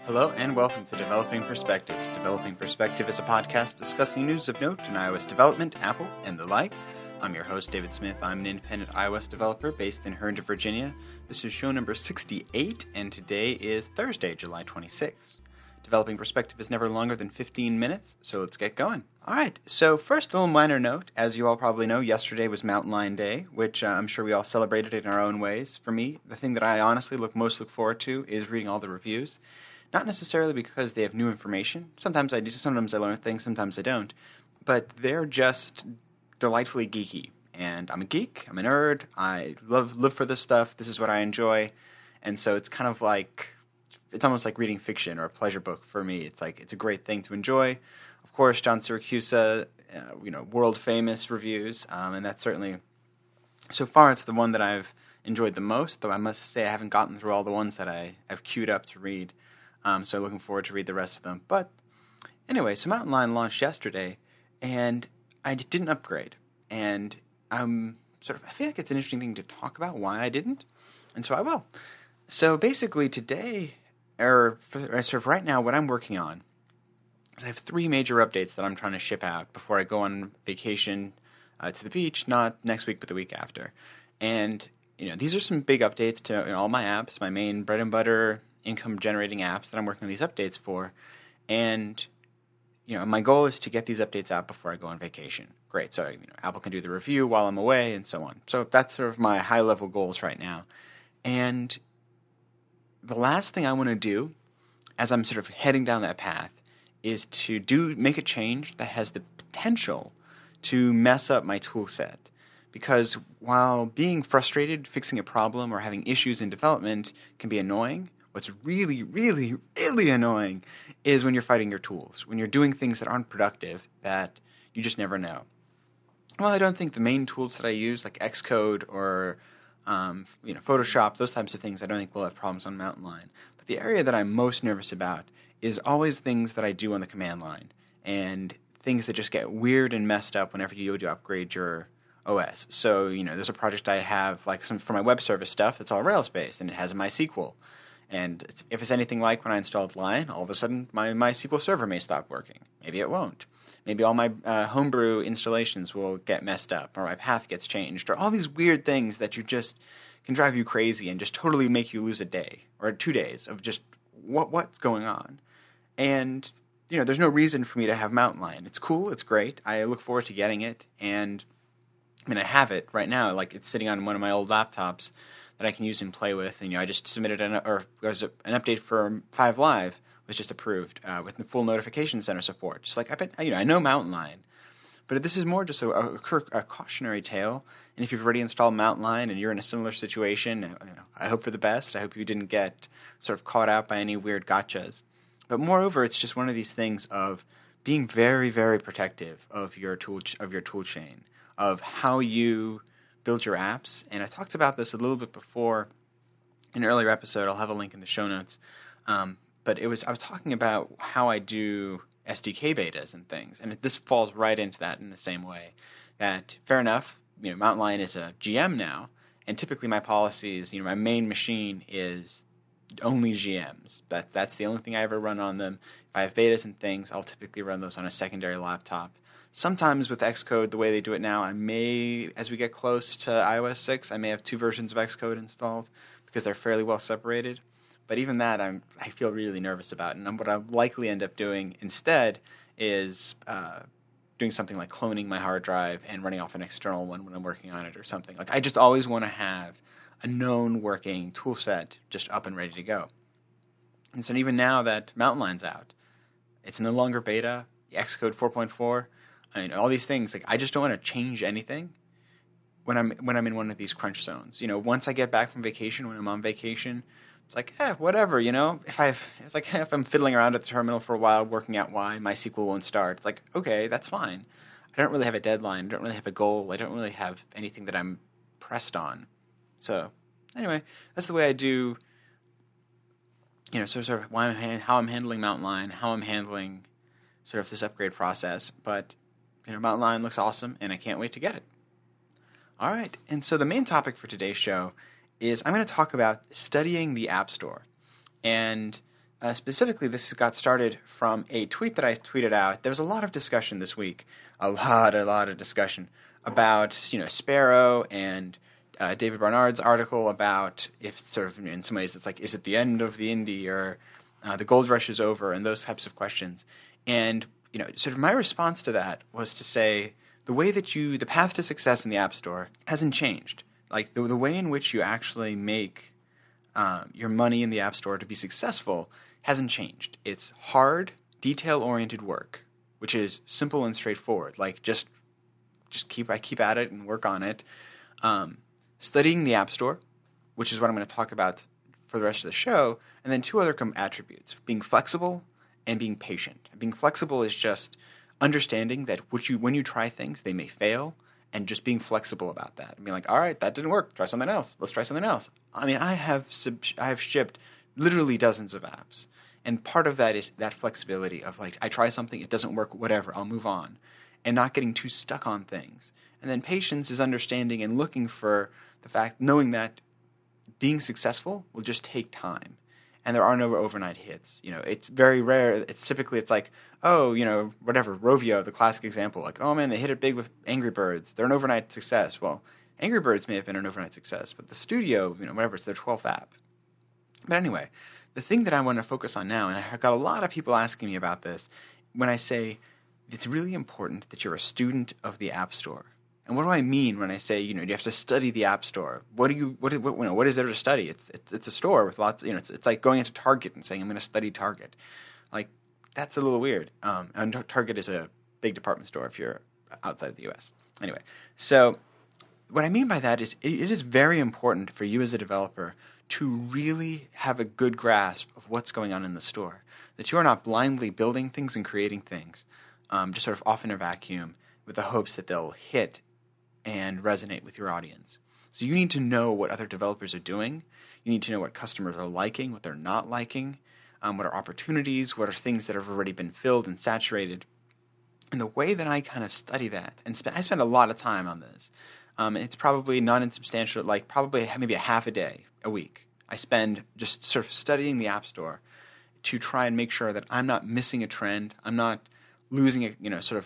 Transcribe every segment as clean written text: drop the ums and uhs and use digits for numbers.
Hello and welcome to Developing Perspective. Developing Perspective is a podcast discussing news of note in iOS development, Apple, and the like. I'm your host, David Smith. I'm an independent iOS developer based in Herndon, Virginia. This is show number 68, and today is Thursday, July 26th. Developing Perspective is never longer than 15 minutes, so let's get going. Alright, so first, a little minor note. As you all probably know, yesterday was Mountain Lion Day, which I'm sure we all celebrated in our own ways. For me, the thing that I honestly most look forward to is reading all the reviews. Not necessarily because they have new information. Sometimes I do, sometimes I learn things, sometimes I don't. But they're just delightfully geeky. And I'm a geek, I'm a nerd, I live for this stuff, this is what I enjoy. And so it's kind of like, it's almost like reading fiction or a pleasure book for me. It's like, it's a great thing to enjoy. Of course, John Siracusa, world famous reviews. And that's certainly, so far it's the one that I've enjoyed the most, though I must say I haven't gotten through all the ones that I have queued up to read. So looking forward to read the rest of them. But anyway, so Mountain Lion launched yesterday, and I didn't upgrade. And I feel like it's an interesting thing to talk about why I didn't, and so I will. So basically today, right now, what I'm working on is I have 3 major updates that I'm trying to ship out before I go on vacation to the beach, not next week, but the week after. And, these are some big updates to all my apps, my main bread and butter income-generating apps that I'm working on these updates for. And, my goal is to get these updates out before I go on vacation. Great. So, Apple can do the review while I'm away and so on. So that's sort of my high-level goals right now. And the last thing I want to do, as I'm sort of heading down that path, is to make a change that has the potential to mess up my tool set. Because while being frustrated, fixing a problem, or having issues in development can be annoying, what's really, really, really annoying is when you're fighting your tools, when you're doing things that aren't productive, that you just never know. Well, I don't think the main tools that I use, like Xcode or Photoshop, those types of things, I don't think we'll have problems on Mountain Lion. But the area that I'm most nervous about is always things that I do on the command line, and things that just get weird and messed up whenever you go to upgrade your OS. So, there's a project I have, for my web service stuff that's all Rails-based, and it has a MySQL. And if it's anything like when I installed Lion, all of a sudden my MySQL server may stop working. Maybe it won't. Maybe all my homebrew installations will get messed up, or my path gets changed, or all these weird things that you just can drive you crazy and just totally make you lose a day or 2 days of just what's going on. And there's no reason for me to have Mountain Lion. It's cool, it's great. I look forward to getting it, and I have it right now. It's sitting on one of my old laptops that I can use and play with. And I just submitted an update for 5 Live was just approved with the full notification center support. Just like I know Mountain Lion, but this is more just a cautionary tale. And if you've already installed Mountain Lion and you're in a similar situation, I hope for the best. I hope you didn't get sort of caught out by any weird gotchas. But moreover, it's just one of these things of being very, very protective of your tool chain, of how you build your apps. And I talked about this a little bit before in an earlier episode. I'll have a link in the show notes. But I was talking about how I do SDK betas and things. And this falls right into that in the same way. That, fair enough, Mountain Lion is a GM now. And typically my policy is, my main machine is only GMs. That's the only thing I ever run on them. If I have betas and things, I'll typically run those on a secondary laptop. Sometimes with Xcode, the way they do it now, I may, as we get close to iOS 6, I may have 2 versions of Xcode installed because they're fairly well separated. But even that, I feel really nervous about. And what I'll likely end up doing instead is doing something like cloning my hard drive and running off an external one when I'm working on it or something. I just always want to have a known working tool set just up and ready to go. And so even now that Mountain Lion's out, it's no longer beta, Xcode 4.4, all these things, I just don't want to change anything when I'm in one of these crunch zones. Once I get back from vacation, when I'm on vacation, it's whatever, if I'm fiddling around at the terminal for a while, working out why MySQL won't start, it's okay, that's fine. I don't really have a deadline. I don't really have a goal. I don't really have anything that I'm pressed on. So, anyway, that's the way I do, sort of how I'm handling Mountain Lion, how I'm handling sort of this upgrade process. But Mountain Lion looks awesome, and I can't wait to get it. All right, and so the main topic for today's show is I'm going to talk about studying the App Store. And Specifically, this got started from a tweet that I tweeted out. There was a lot of discussion this week, a lot of discussion about Sparrow and David Barnard's article about if sort of in some ways it's like, is it the end of the indie or the gold rush is over, and those types of questions. And sort of my response to that was to say the way that the path to success in the App Store hasn't changed. Like the way in which you actually make your money in the App Store to be successful hasn't changed. It's hard, detail-oriented work, which is simple and straightforward. Like just keep at it and work on it. Studying the App Store, which is what I'm going to talk about for the rest of the show, and then two other attributes: being flexible and being patient. Being flexible is just understanding that when you try things, they may fail, and just being flexible about that. And being like, all right, that didn't work. Try something else. Let's try something else. I mean, I have shipped literally dozens of apps. And part of that is that flexibility of like, I try something, it doesn't work, whatever, I'll move on. And not getting too stuck on things. And then patience is understanding and looking for the fact, knowing that being successful will just take time. And there are no overnight hits. It's very rare. It's like, whatever, Rovio, the classic example. Like, oh man, they hit it big with Angry Birds. They're an overnight success. Well, Angry Birds may have been an overnight success, but the studio, whatever, it's their 12th app. But anyway, the thing that I want to focus on now, and I got a lot of people asking me about this, when I say it's really important that you're a student of the App Store. And what do I mean when I say, you have to study the App Store? What is there to study? It's a store with lots. It's like going into Target and saying I'm going to study Target. Like that's a little weird. And Target is a big department store if you're outside of the U.S. Anyway, so what I mean by that is it is very important for you as a developer to really have a good grasp of what's going on in the store. That you are not blindly building things and creating things, just sort of off in a vacuum with the hopes that they'll hit and resonate with your audience. So you need to know what other developers are doing. You need to know what customers are liking, what they're not liking, what are opportunities, what are things that have already been filled and saturated. And the way that I kind of study that, and I spend a lot of time on this, it's probably not insubstantial, like probably maybe a half a day a week. I spend just sort of studying the App Store to try and make sure that I'm not missing a trend. I'm not losing it,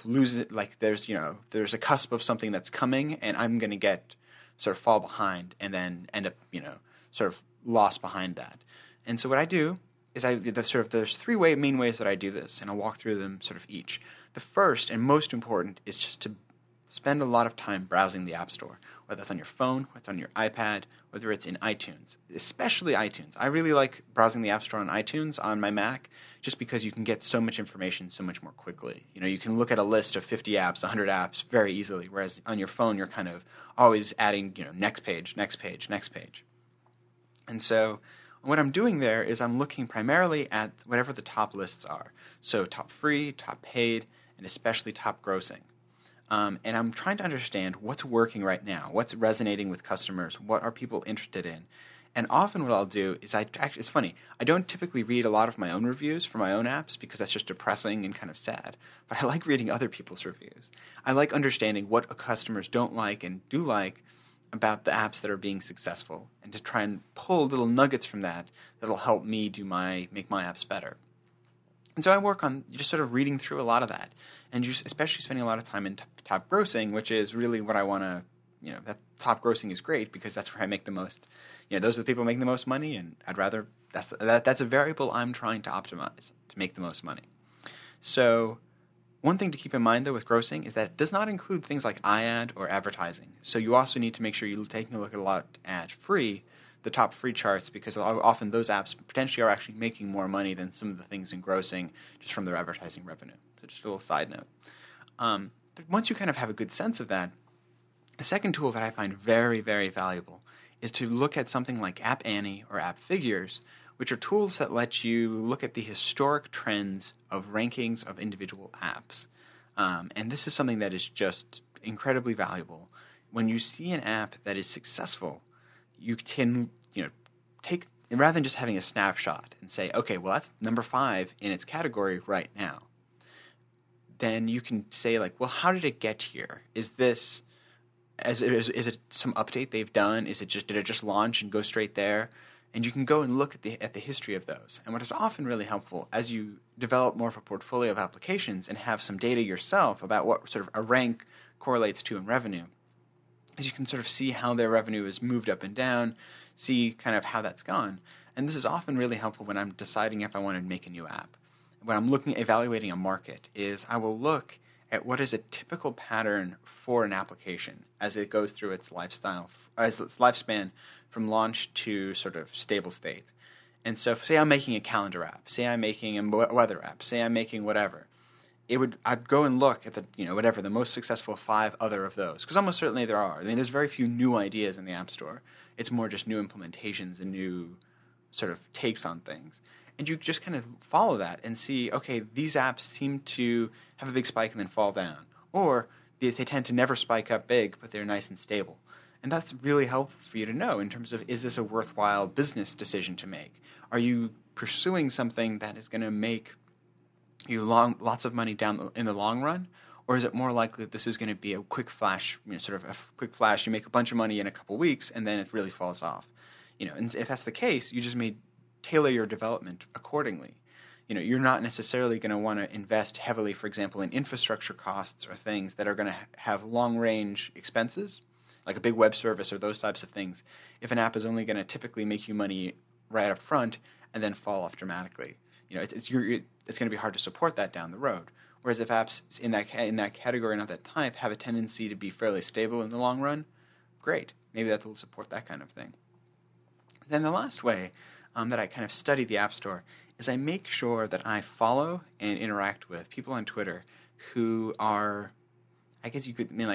like there's a cusp of something that's coming and I'm going to sort of fall behind and then end up, sort of lost behind that. And so what I do is there's three main ways that I do this, and I'll walk through them sort of each. The first and most important is just to spend a lot of time browsing the App Store, whether that's on your phone, whether it's on your iPad, whether it's in iTunes, especially iTunes. I really like browsing the App Store on iTunes on my Mac just because you can get so much information so much more quickly. You can look at a list of 50 apps, 100 apps very easily, whereas on your phone you're kind of always adding, next page, next page, next page. And so what I'm doing there is I'm looking primarily at whatever the top lists are. So top free, top paid, and especially top grossing. And I'm trying to understand what's working right now, what's resonating with customers, what are people interested in. And often what I'll do is it's funny, I don't typically read a lot of my own reviews for my own apps because that's just depressing and kind of sad. But I like reading other people's reviews. I like understanding what customers don't like and do like about the apps that are being successful, and to try and pull little nuggets from that'll help me make my apps better. And so I work on just sort of reading through a lot of that, and just especially spending a lot of time in top grossing, which is really what I want to, that top grossing is great because that's where I make the most, those are the people making the most money, and I'd rather, that's a variable I'm trying to optimize to make the most money. So one thing to keep in mind, though, with grossing is that it does not include things like iAd or advertising. So you also need to make sure you're taking a look at the top free charts, because often those apps potentially are actually making more money than some of the things in grossing just from their advertising revenue. So just a little side note. But once you kind of have a good sense of that, a second tool that I find very, very valuable is to look at something like App Annie or App Figures, which are tools that let you look at the historic trends of rankings of individual apps. And this is something that is just incredibly valuable. When you see an app that is successful, you can, take, rather than just having a snapshot and say, okay, well, that's number 5 in its category right now. Then you can say, like, well, how did it get here? Is it some update they've done? Did it just launch and go straight there? And you can go and look at the history of those. And what is often really helpful as you develop more of a portfolio of applications and have some data yourself about what sort of a rank correlates to in revenue, is you can sort of see how their revenue is moved up and down, see kind of how that's gone. And this is often really helpful when I'm deciding if I want to make a new app. When I'm evaluating a market, is I will look at what is a typical pattern for an application as it goes through its lifespan from launch to sort of stable state. And so say I'm making a calendar app, say I'm making a weather app, say I'm making whatever. I'd go and look at the most successful 5 other of those, because almost certainly there are. I mean, there's very few new ideas in the App Store. It's more just new implementations and new sort of takes on things. And you just kind of follow that and see, okay, these apps seem to have a big spike and then fall down. Or they tend to never spike up big, but they're nice and stable. And that's really helpful for you to know in terms of, is this a worthwhile business decision to make? Are you pursuing something that is going to make you lots of money down in the long run? Or is it more likely that this is going to be a quick flash, sort of a quick flash, you make a bunch of money in a couple weeks and then it really falls off? And if that's the case, you just may tailor your development accordingly. You're not necessarily going to want to invest heavily, for example, in infrastructure costs or things that are going to have long-range expenses, like a big web service or those types of things, if an app is only going to typically make you money right up front and then fall off dramatically. It's going to be hard to support that down the road. Whereas if apps in that category and of that type have a tendency to be fairly stable in the long run, great. Maybe that will support that kind of thing. Then the last way that I kind of study the App Store is I make sure that I follow and interact with people on Twitter who are, I guess you could mean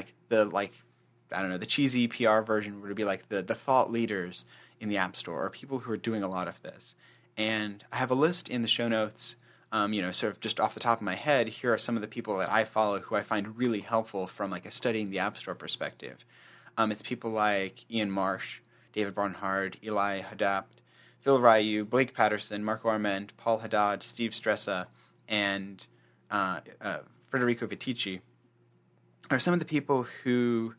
the cheesy PR version would be like the thought leaders in the App Store, or people who are doing a lot of this. And I have a list in the show notes, sort of just off the top of my head. Here are some of the people that I follow who I find really helpful from like a studying the App Store perspective. It's people like Ian Marsh, David Barnhart, Eli Hadapt, Phil Ryu, Blake Patterson, Marco Arment, Paul Haddad, Steve Stressa, and Federico Vitici are some of the people who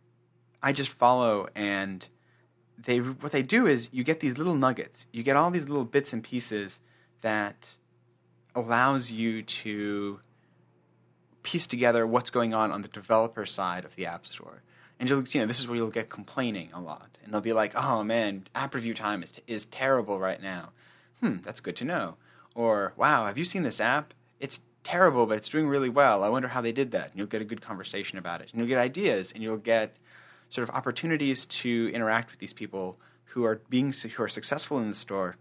I just follow, and what they do is you get these little nuggets. You get all these little bits and pieces that allows you to piece together what's going on the developer side of the App Store. And this is where you'll get complaining a lot. And they'll be like, oh man, app review time is terrible right now. That's good to know. Or, wow, have you seen this app? It's terrible, but it's doing really well. I wonder how they did that. And you'll get a good conversation about it. And you'll get ideas, and you'll get sort of opportunities to interact with these people who are successful in the store,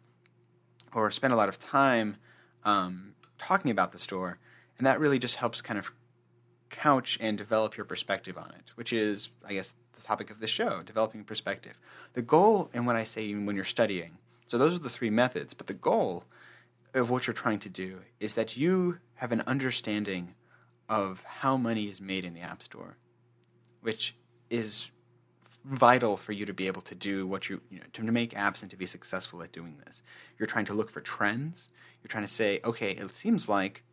or spend a lot of time talking about the store. And that really just helps kind of couch and develop your perspective on it, which is, I guess, the topic of this show, developing perspective. The goal, and when I say when you're studying, so those are the 3 methods, but the goal of what you're trying to do is that you have an understanding of how money is made in the App Store, which is vital for you to be able to do what to make apps and to be successful at doing this. You're trying to look for trends. You're trying to say, okay, it seems like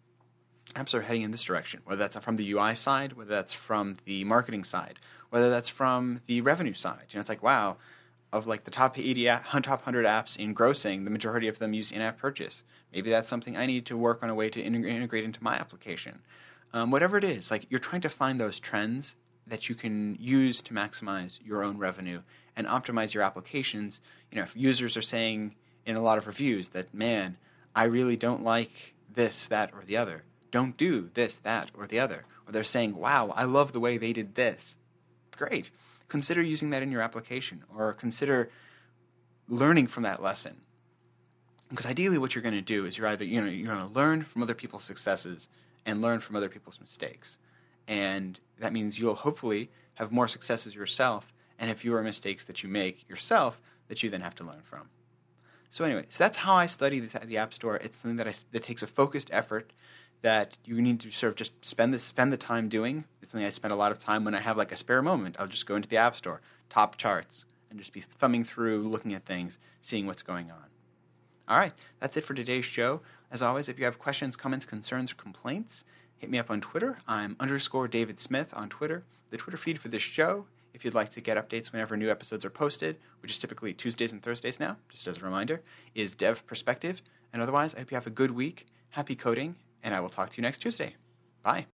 apps are heading in this direction, whether that's from the UI side, whether that's from the marketing side, whether that's from the revenue side. It's like, wow, of like the top 100 apps in grossing, the majority of them use in-app purchase. Maybe that's something I need to work on a way to integrate into my application. Whatever it is, like you're trying to find those trends that you can use to maximize your own revenue and optimize your applications. If users are saying in a lot of reviews that, man, I really don't like this, that, or the other, don't do this, that, or the other. Or they're saying, wow, I love the way they did this. Great. Consider using that in your application, or consider learning from that lesson. Because ideally what you're going to do is you're going to learn from other people's successes and learn from other people's mistakes. And that means you'll hopefully have more successes yourself and have fewer mistakes that you make yourself that you then have to learn from. So anyway, that's how I study the App Store. It's something that takes a focused effort that you need to sort of just spend the time doing. It's something I spend a lot of time when I have like a spare moment. I'll just go into the App Store, top charts, and just be thumbing through, looking at things, seeing what's going on. All right, that's it for today's show. As always, if you have questions, comments, concerns, or complaints, hit me up on Twitter. I'm _David Smith on Twitter. The Twitter feed for this show if you'd like to get updates whenever new episodes are posted, which is typically Tuesdays and Thursdays now, just as a reminder, is Dev Perspective. And otherwise, I hope you have a good week, happy coding, and I will talk to you next Tuesday. Bye.